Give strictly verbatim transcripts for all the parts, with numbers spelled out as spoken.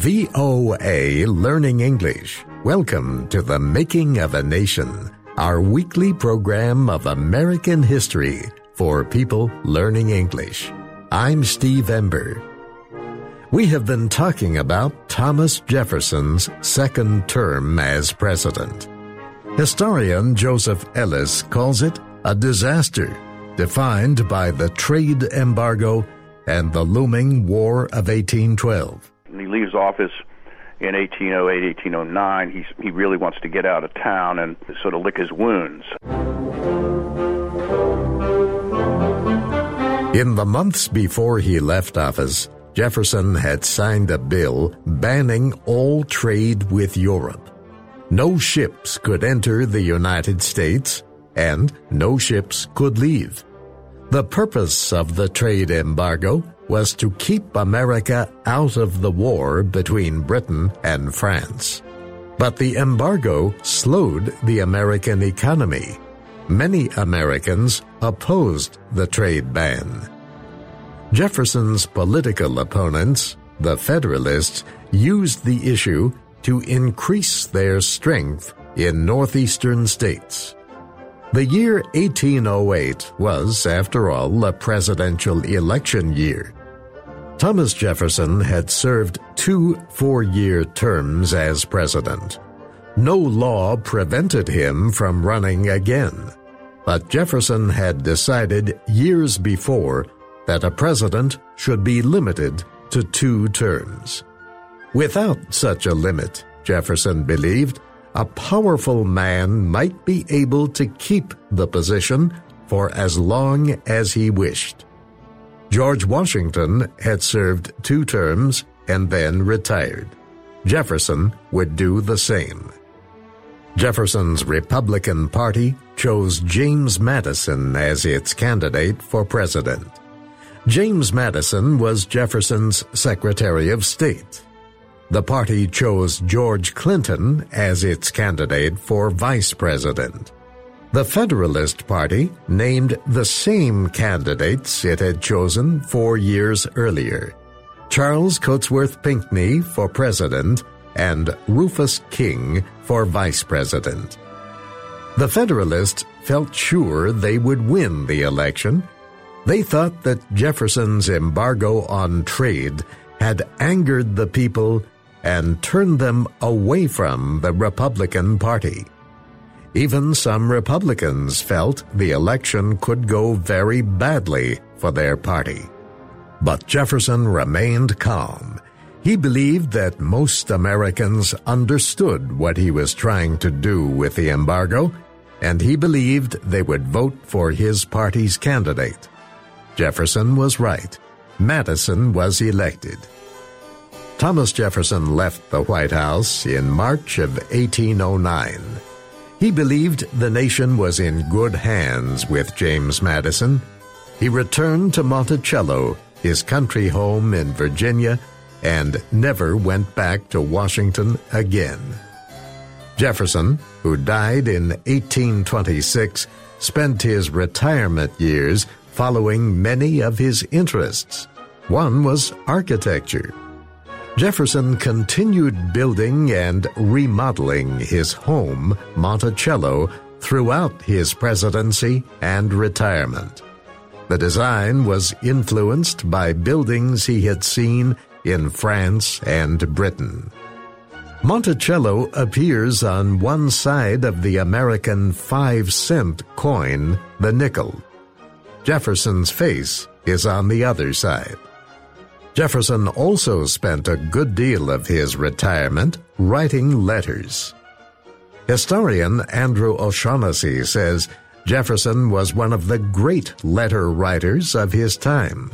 V O A Learning English. Welcome to the Making of a Nation, our weekly program of American history for people learning English. I'm Steve Ember. We have been talking about Thomas Jefferson's second term as president. Historian Joseph Ellis calls it a disaster, defined by the trade embargo and the looming War of eighteen twelve. He leaves office in eighteen oh eight, eighteen oh nine. He's, he really wants to get out of town and sort of lick his wounds. In the months before he left office, Jefferson had signed a bill banning all trade with Europe. No ships could enter the United States, and no ships could leave. The purpose of the trade embargo was to keep America out of the war between Britain and France. But the embargo slowed the American economy. Many Americans opposed the trade ban. Jefferson's political opponents, the Federalists, used the issue to increase their strength in northeastern states. The year eighteen oh eight was, after all, a presidential election year. Thomas Jefferson had served two four-year terms as president. No law prevented him from running again, but Jefferson had decided years before that a president should be limited to two terms. Without such a limit, Jefferson believed, a powerful man might be able to keep the position for as long as he wished. George Washington had served two terms and then retired. Jefferson would do the same. Jefferson's Republican Party chose James Madison as its candidate for president. James Madison was Jefferson's Secretary of State. The party chose George Clinton as its candidate for vice president. The Federalist Party named the same candidates it had chosen four years earlier: Charles Cotesworth Pinckney for president and Rufus King for vice president. The Federalists felt sure they would win the election. They thought that Jefferson's embargo on trade had angered the people and turned them away from the Republican Party. Even some Republicans felt the election could go very badly for their party. But Jefferson remained calm. He believed that most Americans understood what he was trying to do with the embargo, and he believed they would vote for his party's candidate. Jefferson was right. Madison was elected. Thomas Jefferson left the White House in March of eighteen oh nine. He believed the nation was in good hands with James Madison. He returned to Monticello, his country home in Virginia, and never went back to Washington again. Jefferson, who died in eighteen twenty-six, spent his retirement years following many of his interests. One was architecture. Jefferson continued building and remodeling his home, Monticello, throughout his presidency and retirement. The design was influenced by buildings he had seen in France and Britain. Monticello appears on one side of the American five-cent coin, the nickel. Jefferson's face is on the other side. Jefferson also spent a good deal of his retirement writing letters. Historian Andrew O'Shaughnessy says Jefferson was one of the great letter writers of his time.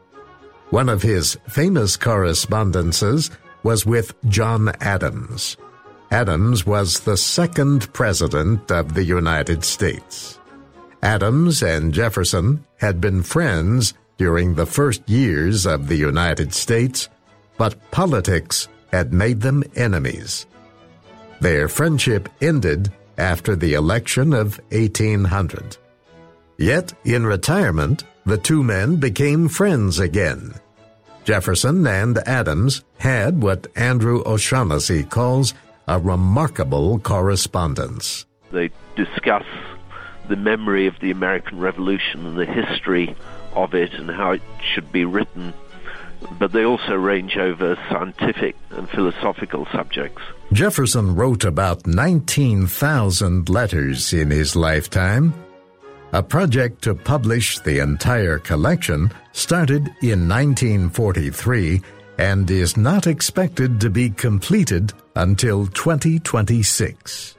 One of his famous correspondences was with John Adams. Adams was the second president of the United States. Adams and Jefferson had been friends during the first years of the United States, but politics had made them enemies. Their friendship ended after the election of eighteen hundred. Yet, in retirement, the two men became friends again. Jefferson and Adams had what Andrew O'Shaughnessy calls a remarkable correspondence. They discuss the memory of the American Revolution and the history of it and how it should be written, but they also range over scientific and philosophical subjects. Jefferson wrote about nineteen thousand letters in his lifetime. A project to publish the entire collection started in nineteen forty-three and is not expected to be completed until twenty twenty-six.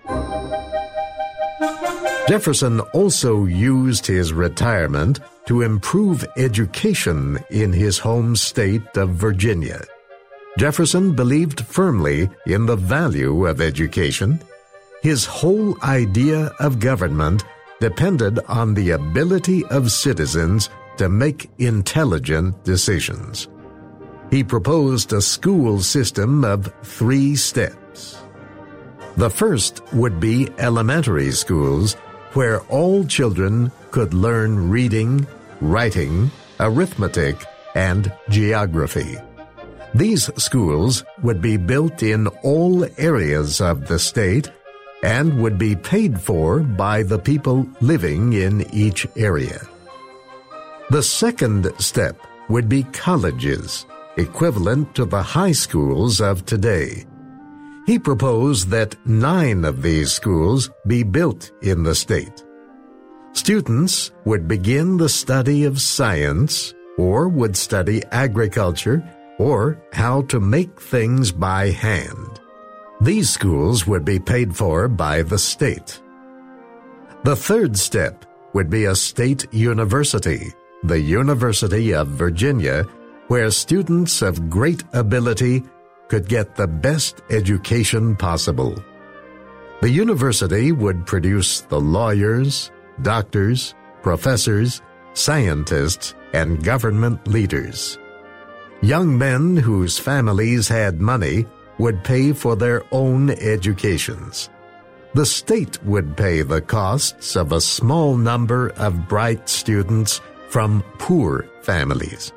Jefferson also used his retirement to improve education in his home state of Virginia. Jefferson believed firmly in the value of education. His whole idea of government depended on the ability of citizens to make intelligent decisions. He proposed a school system of three steps. The first would be elementary schools, where all children could learn reading, writing, arithmetic, and geography. These schools would be built in all areas of the state and would be paid for by the people living in each area. The second step would be colleges, equivalent to the high schools of today. He proposed that nine of these schools be built in the state. Students would begin the study of science, or would study agriculture, or how to make things by hand. These schools would be paid for by the state. The third step would be a state university, the University of Virginia, where students of great ability could get the best education possible. The university would produce the lawyers, doctors, professors, scientists, and government leaders. Young men whose families had money would pay for their own educations. The state would pay the costs of a small number of bright students from poor families.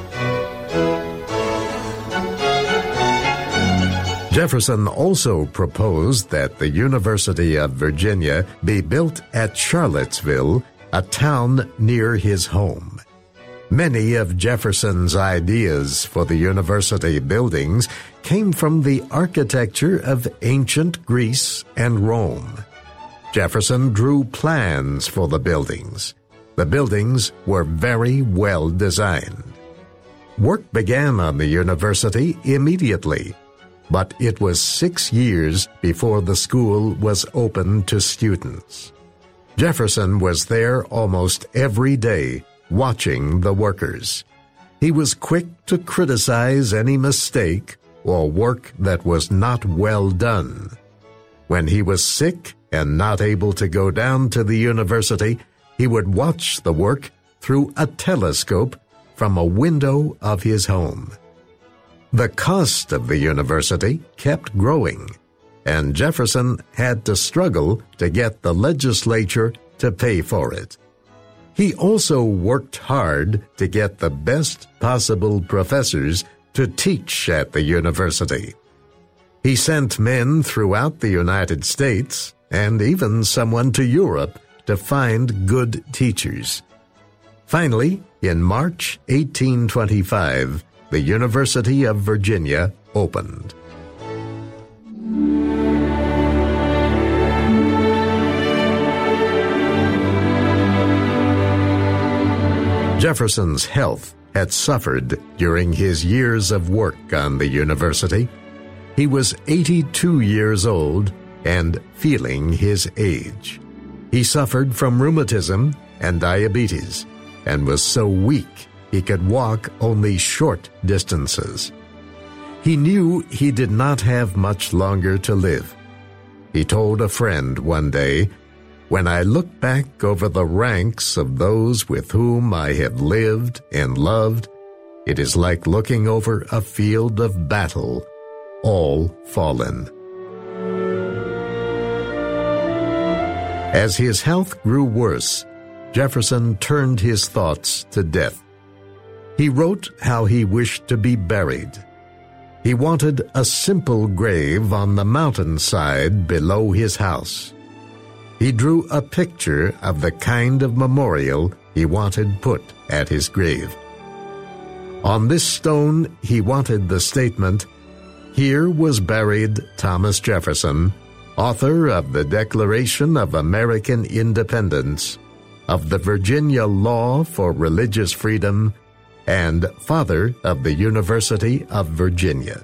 Jefferson also proposed that the University of Virginia be built at Charlottesville, a town near his home. Many of Jefferson's ideas for the university buildings came from the architecture of ancient Greece and Rome. Jefferson drew plans for the buildings. The buildings were very well designed. Work began on the university immediately, but it was six years before the school was open to students. Jefferson was there almost every day, watching the workers. He was quick to criticize any mistake or work that was not well done. When he was sick and not able to go down to the university, he would watch the work through a telescope from a window of his home. The cost of the university kept growing, and Jefferson had to struggle to get the legislature to pay for it. He also worked hard to get the best possible professors to teach at the university. He sent men throughout the United States and even someone to Europe to find good teachers. Finally, in March eighteen twenty-five, the University of Virginia opened. Jefferson's health had suffered during his years of work on the university. He was eighty-two years old and feeling his age. He suffered from rheumatism and diabetes and was so weak he could walk only short distances. He knew he did not have much longer to live. He told a friend one day, "When I look back over the ranks of those with whom I have lived and loved, it is like looking over a field of battle, all fallen." As his health grew worse, Jefferson turned his thoughts to death. He wrote how he wished to be buried. He wanted a simple grave on the mountainside below his house. He drew a picture of the kind of memorial he wanted put at his grave. On this stone, he wanted the statement, "Here was buried Thomas Jefferson, author of the Declaration of American Independence, of the Virginia Law for Religious Freedom, and father of the University of Virginia."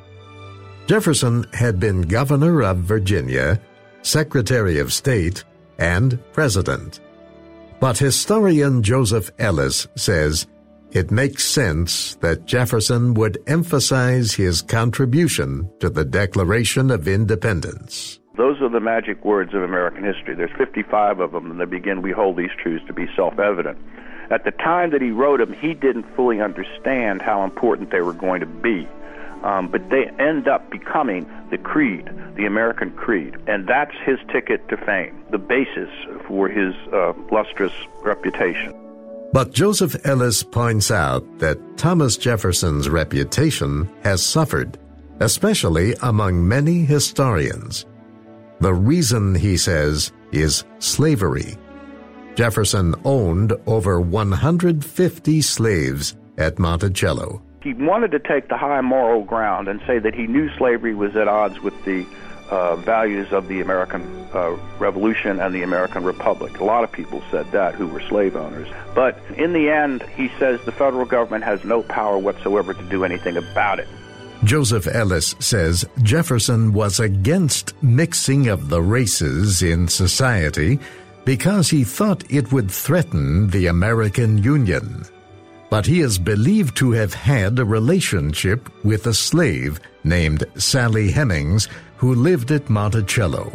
Jefferson had been governor of Virginia, Secretary of State, and President. But historian Joseph Ellis says it makes sense that Jefferson would emphasize his contribution to the Declaration of Independence. Those are the magic words of American history. There's fifty-five of them, and they begin, "We hold these truths to be self-evident." At the time that he wrote them, he didn't fully understand how important they were going to be. Um, but they end up becoming the creed, the American creed. And that's his ticket to fame, the basis for his uh, lustrous reputation. But Joseph Ellis points out that Thomas Jefferson's reputation has suffered, especially among many historians. The reason, he says, is slavery. Jefferson owned over one hundred fifty slaves at Monticello. He wanted to take the high moral ground and say that he knew slavery was at odds with the uh, values of the American uh, Revolution and the American Republic. A lot of people said that who were slave owners. But in the end, he says the federal government has no power whatsoever to do anything about it. Joseph Ellis says Jefferson was against mixing of the races in society because he thought it would threaten the American Union. But he is believed to have had a relationship with a slave named Sally Hemings who lived at Monticello.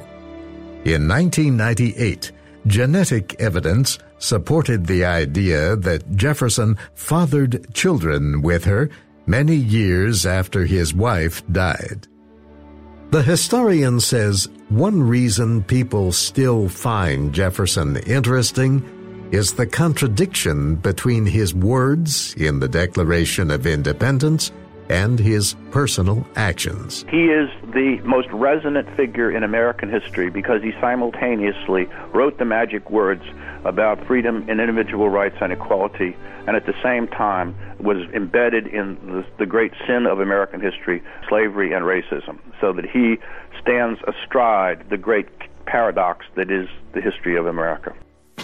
In nineteen ninety-eight, genetic evidence supported the idea that Jefferson fathered children with her many years after his wife died. The historian says one reason people still find Jefferson interesting is the contradiction between his words in the Declaration of Independence and his personal actions. He is the most resonant figure in American history because he simultaneously wrote the magic words about freedom and individual rights and equality, and at the same time was embedded in the, the great sin of American history, slavery and racism, so that he stands astride the great paradox that is the history of America.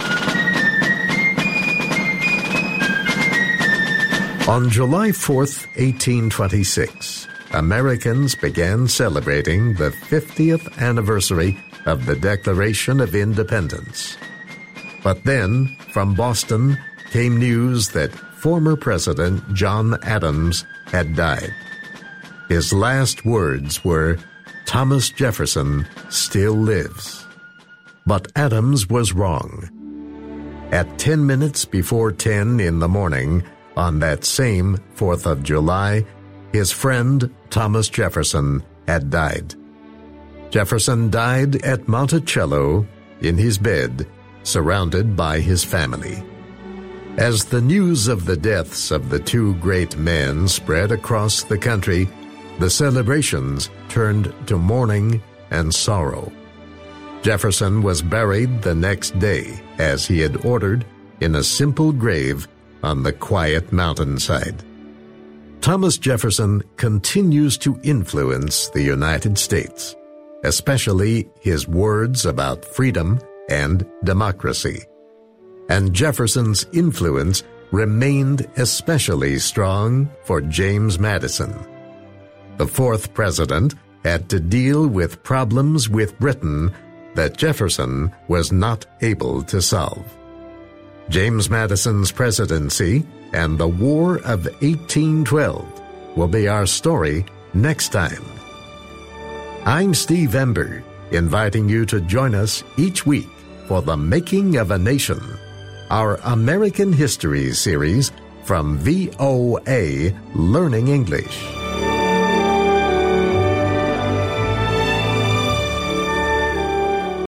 On July fourth, eighteen twenty-six, Americans began celebrating the fiftieth anniversary of the Declaration of Independence. But then, from Boston, came news that former President John Adams had died. His last words were, "Thomas Jefferson still lives." But Adams was wrong. At ten minutes before ten in the morning, on that same fourth of July, his friend Thomas Jefferson had died. Jefferson died at Monticello in his bed, surrounded by his family. As the news of the deaths of the two great men spread across the country, the celebrations turned to mourning and sorrow. Jefferson was buried the next day, as he had ordered, in a simple grave on the quiet mountainside. Thomas Jefferson continues to influence the United States, especially his words about freedom and democracy. And Jefferson's influence remained especially strong for James Madison. The fourth president had to deal with problems with Britain that Jefferson was not able to solve. James Madison's presidency and the War of eighteen twelve will be our story next time. I'm Steve Ember, inviting you to join us each week for The Making of a Nation, our American History series from V O A Learning English.